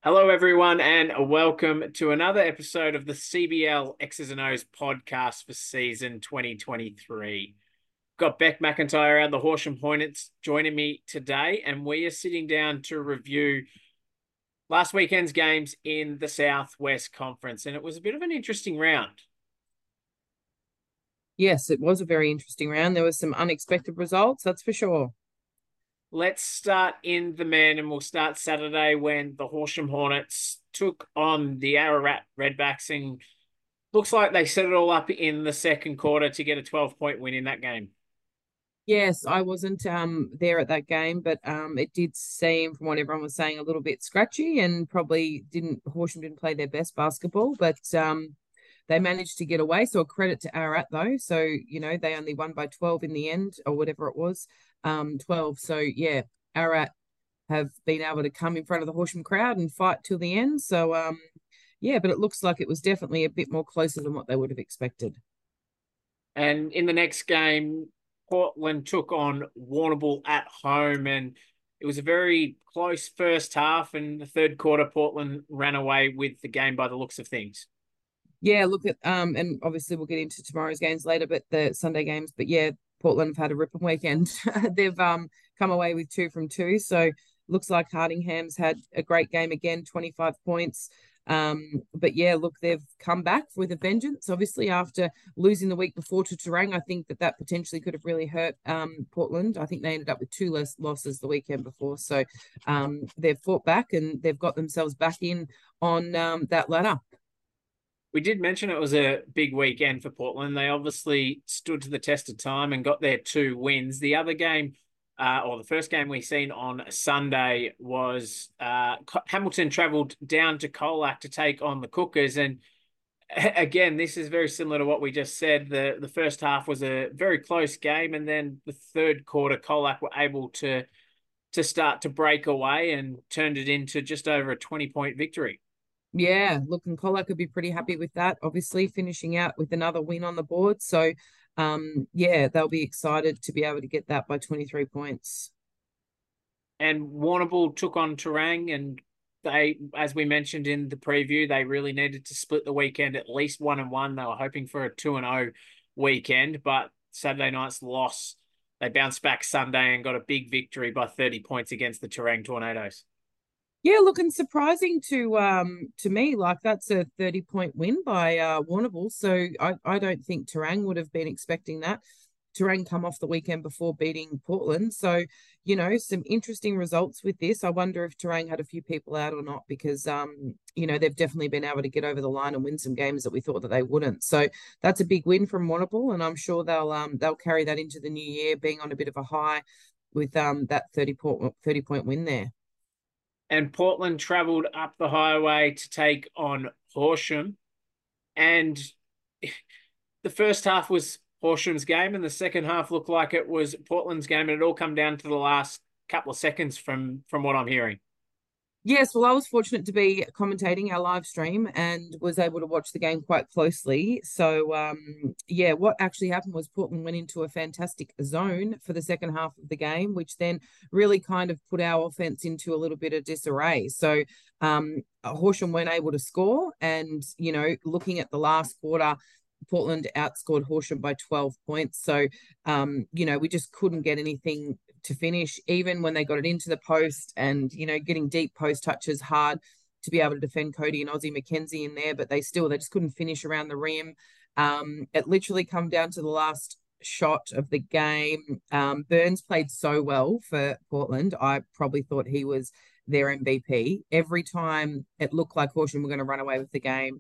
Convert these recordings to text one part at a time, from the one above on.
Hello, everyone, and welcome to another episode of the CBL X's and O's podcast for season 2023. Got Beck McIntyre out the Horsham Hornets joining me today, and we are sitting down to review last weekend's games in the Southwest Conference, and it was a bit of an interesting round. Yes, it was a very interesting round. There were some unexpected results, that's for sure. Let's start in the men, and we'll start Saturday when the Horsham Hornets took on the Ararat Redbacks, and looks like they set it all up in the second quarter to get a 12-point win in that game. Yes, I wasn't there at that game, but it did seem from what everyone was saying a little bit scratchy and probably didn't Horsham didn't play their best basketball, but they managed to get away. So a credit to Ararat though. So, they only won by 12 in the end or whatever it was. 12. So yeah, Ararat have been able to come in front of the Horsham crowd and fight till the end. So yeah, but it looks like it was definitely a bit more closer than what they would have expected. And in the next game, Portland took on Warrnambool at home, and it was a very close first half. And the third quarter, Portland ran away with the game by the looks of things. Yeah, look at and obviously we'll get into tomorrow's games later, but the Sunday games. But yeah, Portland have had a ripping weekend. They've come away with 2 from 2. So looks like Hardingham's had a great game again, 25 points. But yeah, look, they've come back with a vengeance. Obviously, after losing the week before to Terang, I think that potentially could have really hurt Portland. I think they ended up with two less losses the weekend before. So they've fought back and they've got themselves back in on that ladder. We did mention it was a big weekend for Portland. They obviously stood to the test of time and got their 2 wins. The other game, or the first game we seen on Sunday, was Hamilton travelled down to Colac to take on the Cookers. And again, this is very similar to what we just said. The first half was a very close game, and then the third quarter, Colac were able to start to break away and turned it into just over a 20-point victory. Yeah, look, and Colac could be pretty happy with that, obviously finishing out with another win on the board. So, yeah, they'll be excited to be able to get that by 23 points. And Warrnambool took on Terang, and they, as we mentioned in the preview, they really needed to split the weekend at least 1-1. They were hoping for a 2-0 weekend, but Saturday night's loss, they bounced back Sunday and got a big victory by 30 points against the Terang Tornadoes. Yeah, looking surprising to me. Like that's a 30-point win by Warrnambool. So I don't think Terang would have been expecting that. Terang come off the weekend before beating Portland. So, some interesting results with this. I wonder if Terang had a few people out or not because they've definitely been able to get over the line and win some games that we thought that they wouldn't. So that's a big win from Warrnambool, and I'm sure they'll carry that into the new year, being on a bit of a high with that 30-point win there. And Portland travelled up the highway to take on Horsham. And the first half was Horsham's game, and the second half looked like it was Portland's game, and it all come down to the last couple of seconds from what I'm hearing. Yes, well, I was fortunate to be commentating our live stream and was able to watch the game quite closely. So, yeah, what actually happened was Portland went into a fantastic zone for the second half of the game, which then really kind of put our offense into a little bit of disarray. So, Horsham weren't able to score. And, looking at the last quarter, Portland outscored Horsham by 12 points. So, we just couldn't get anything to finish, even when they got it into the post and, getting deep post touches hard to be able to defend Cody and Aussie McKenzie in there, but they just couldn't finish around the rim. It literally come down to the last shot of the game. Burns played so well for Portland. I probably thought he was their MVP. Every time it looked like Horsham were going to run away with the game,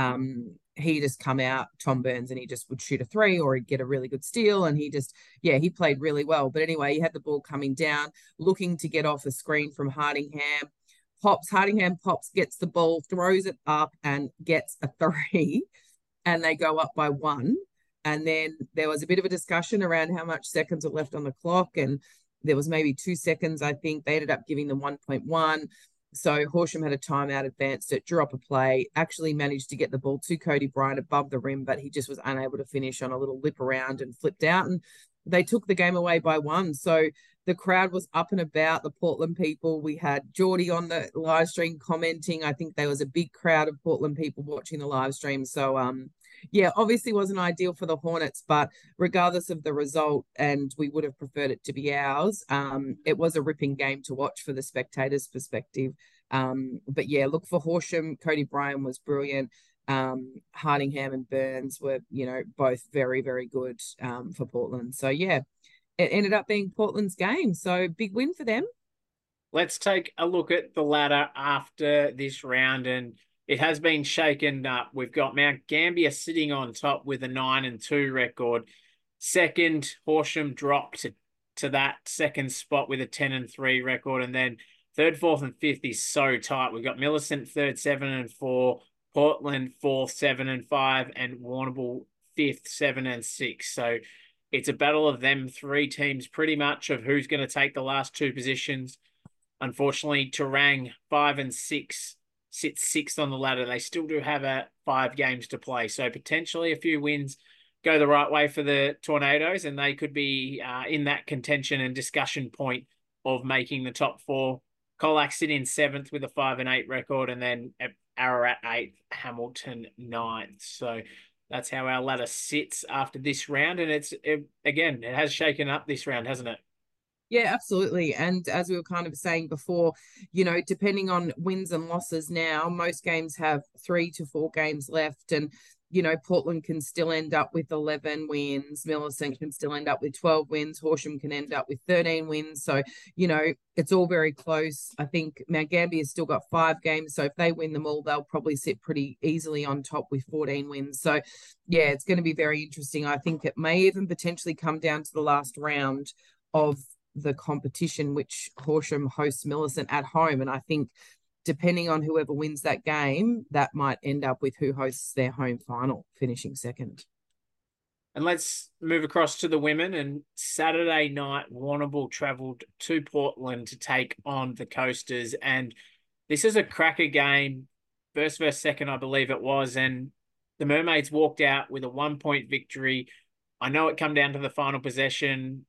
he just come out, Tom Burns, and he just would shoot a three or he'd get a really good steal. And he played really well. But anyway, he had the ball coming down, looking to get off a screen from Hardingham pops, gets the ball, throws it up and gets a three. And they go up by 1. And then there was a bit of a discussion around how much seconds are left on the clock. And there was maybe 2 seconds, I think. They ended up giving them 1.1. So Horsham had a timeout, advanced it, drew up a play, actually managed to get the ball to Cody Bryant above the rim, but he just was unable to finish on a little lip around and flipped out. And they took the game away by 1. So the crowd was up and about, the Portland people. We had Geordie on the live stream commenting. I think there was a big crowd of Portland people watching the live stream. So yeah, obviously wasn't ideal for the Hornets, but regardless of the result, and we would have preferred it to be ours, it was a ripping game to watch for the spectators' perspective. But yeah, look, for Horsham, Cody Bryan was brilliant. Hardingham and Burns were, both very, very good for Portland. So yeah, it ended up being Portland's game. So big win for them. Let's take a look at the ladder after this round, and it has been shaken up. We've got Mount Gambier sitting on top with a 9-2 record. Second, Horsham dropped to that second spot with a 10-3 record, and then third, fourth, and fifth is so tight. We've got Millicent third, 7-4, Portland fourth, 7-5, and Warrnambool fifth, 7-6. So it's a battle of them three teams pretty much of who's going to take the last two positions. Unfortunately, Terang 5-6 sits sixth on the ladder. They still do have 5 games to play, so potentially a few wins go the right way for the Tornadoes, and they could be in that contention and discussion point of making the top 4. Colac sit in 7th with a 5-8 record, and then Ararat 8th, Hamilton 9th. So that's how our ladder sits after this round, and it has shaken up this round, hasn't it? Yeah, absolutely. And as we were kind of saying before, depending on wins and losses now, most games have 3 to 4 games left. And, Portland can still end up with 11 wins. Millicent can still end up with 12 wins. Horsham can end up with 13 wins. So, it's all very close. I think Mount Gambier has still got 5 games. So if they win them all, they'll probably sit pretty easily on top with 14 wins. So, yeah, it's going to be very interesting. I think it may even potentially come down to the last round of the competition, which Horsham hosts Millicent at home. And I think depending on whoever wins that game, that might end up with who hosts their home final, finishing second. And let's move across to the women. And Saturday night, Warrnambool travelled to Portland to take on the Coasters. And this is a cracker game, first versus second, I believe it was. And the Mermaids walked out with a 1-point victory. I know it come down to the final possession,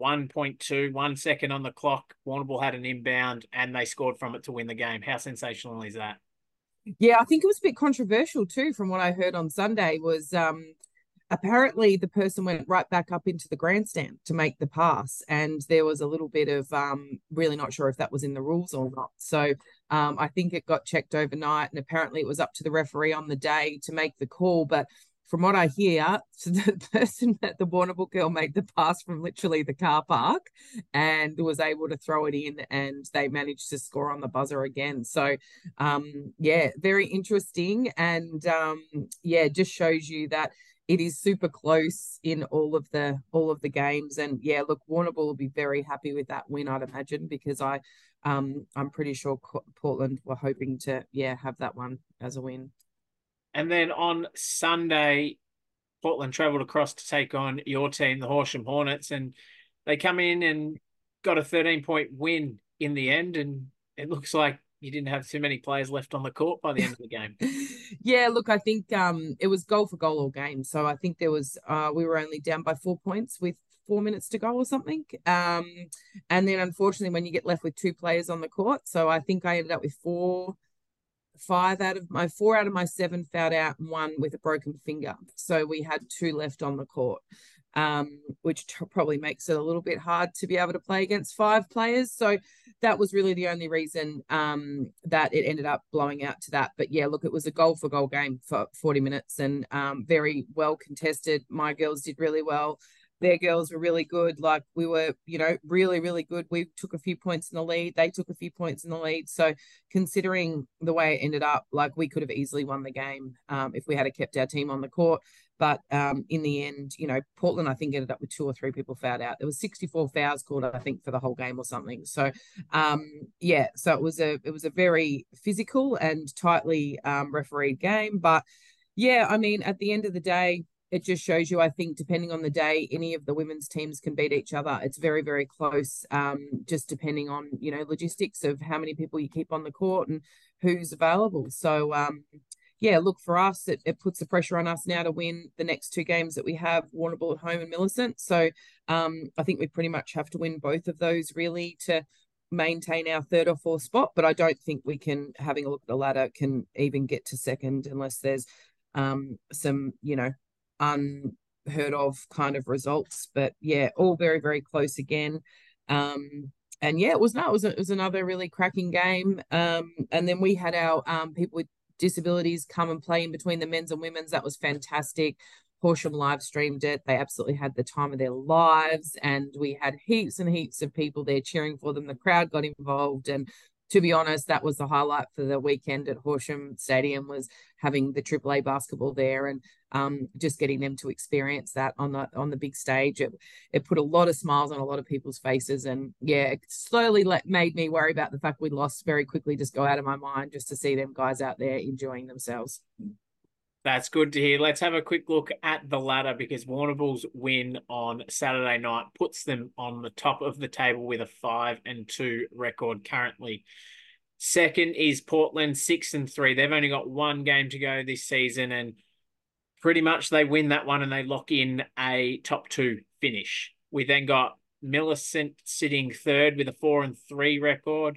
1.2, 1 second on the clock. Warrnambool had an inbound and they scored from it to win the game. How sensational is that? Yeah, I think it was a bit controversial too, from what I heard on Sunday, was apparently the person went right back up into the grandstand to make the pass, and there was a little bit of really not sure if that was in the rules or not. So I think it got checked overnight, and apparently it was up to the referee on the day to make the call. But from what I hear, so the person that the Warrnambool girl made the pass from literally the car park and was able to throw it in, and they managed to score on the buzzer again. So yeah, very interesting. And yeah, just shows you that it is super close in all of the games. And yeah, look, Warrnambool will be very happy with that win, I'd imagine, because I'm pretty sure Portland were hoping to have that one as a win. And then on Sunday, Portland travelled across to take on your team, the Horsham Hornets, and they come in and got a 13-point win in the end. And it looks like you didn't have too many players left on the court by the end of the game. Yeah, look, I think it was goal for goal all game. So I think there was we were only down by 4 points with 4 minutes to go or something. And then unfortunately, when you get left with 2 players on the court, so I think I ended up with 4 out of my 7 fouled out and 1 with a broken finger. So we had 2 left on the court, which probably makes it a little bit hard to be able to play against 5 players. So that was really the only reason that it ended up blowing out to that. But yeah, look, it was a goal for goal game for 40 minutes and very well contested. My girls did really well. Their girls were really good. Like, we were, really, really good. We took a few points in the lead. They took a few points in the lead. So considering the way it ended up, like, we could have easily won the game if we had kept our team on the court. But in the end, Portland, I think, ended up with 2 or 3 people fouled out. There was 64 fouls called, I think, for the whole game or something. So, yeah, so it was a very physical and tightly refereed game. But yeah, I mean, at the end of the day, it just shows you, I think, depending on the day, any of the women's teams can beat each other. It's very, very close, just depending on, logistics of how many people you keep on the court and who's available. So, yeah, look, for us, it puts the pressure on us now to win the next two games that we have, Warrnambool at home and Millicent. So I think we pretty much have to win both of those really to maintain our third or fourth spot. But I don't think we can, having a look at the ladder, can even get to second unless there's some, unheard of kind of results. But yeah, all very, very close again. And yeah, it was another really cracking game. And then we had our people with disabilities come and play in between the men's and women's. That was fantastic. Horsham live streamed it. They absolutely had the time of their lives, and we had heaps and heaps of people there cheering for them. The crowd got involved, and to be honest, that was the highlight for the weekend at Horsham Stadium, was having the AAA basketball there, and just getting them to experience that on the big stage. It put a lot of smiles on a lot of people's faces, and yeah, it slowly made me worry about the fact we lost very quickly. Just go out of my mind just to see them guys out there enjoying themselves. That's good to hear. Let's have a quick look at the ladder, because Warrnambool's win on Saturday night puts them on the top of the table with a 5-2 record currently. Second is Portland, 6-3. They've only got one game to go this season, and pretty much they win that one and they lock in a top two finish. We then got Millicent sitting third with a 4-3 record.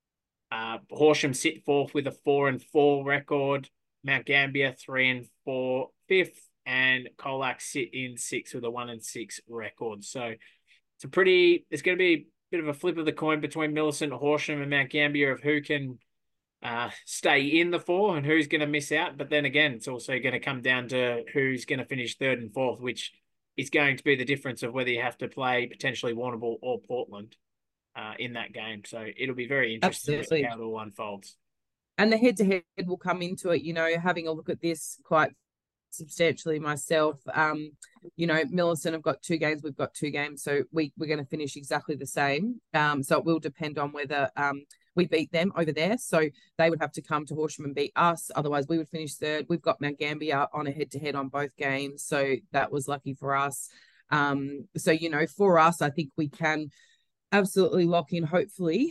Horsham sit fourth with a 4-4 record. Mount Gambier 3-4 fifth, and Colac sit in sixth with a 1-6 record. So it's going to be a bit of a flip of the coin between Millicent, Horsham, and Mount Gambier of who can stay in the four and who's going to miss out. But then again, it's also going to come down to who's going to finish third and fourth, which is going to be the difference of whether you have to play potentially Warrnambool or Portland in that game. So it'll be very interesting to see how it all unfolds. And the head-to-head will come into it, having a look at this quite substantially myself. Millicent have got 2 games, we've got 2 games, so we're going to finish exactly the same. So it will depend on whether we beat them over there. So they would have to come to Horsham and beat us. Otherwise, we would finish third. We've got Mount Gambier on a head-to-head on both games, so that was lucky for us. So, for us, I think we can absolutely lock in, hopefully,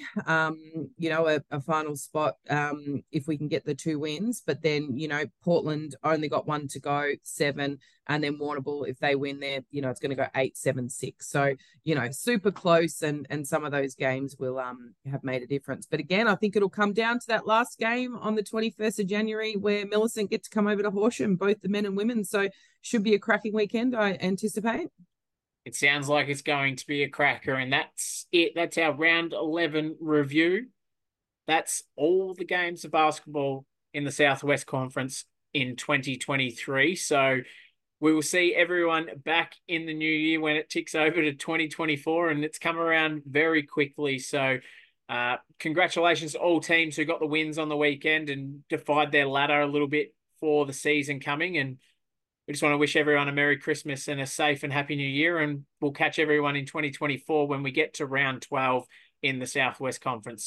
a final spot if we can get the 2 wins. But then, Portland only got 1 to go, 7, and then Warrnambool, if they win there, it's going to go 8, 7, 6. So, super close, and some of those games will have made a difference. But again, I think it'll come down to that last game on the 21st of January where Millicent get to come over to Horsham, both the men and women. So should be a cracking weekend, I anticipate. It sounds like it's going to be a cracker, and that's it. That's our round 11 review. That's all the games of basketball in the Southwest Conference in 2023. So we will see everyone back in the new year when it ticks over to 2024, and it's come around very quickly. So congratulations to all teams who got the wins on the weekend and defied their ladder a little bit for the season coming. And we just want to wish everyone a Merry Christmas and a safe and happy New Year. And we'll catch everyone in 2024 when we get to round 12 in the Southwest Conference.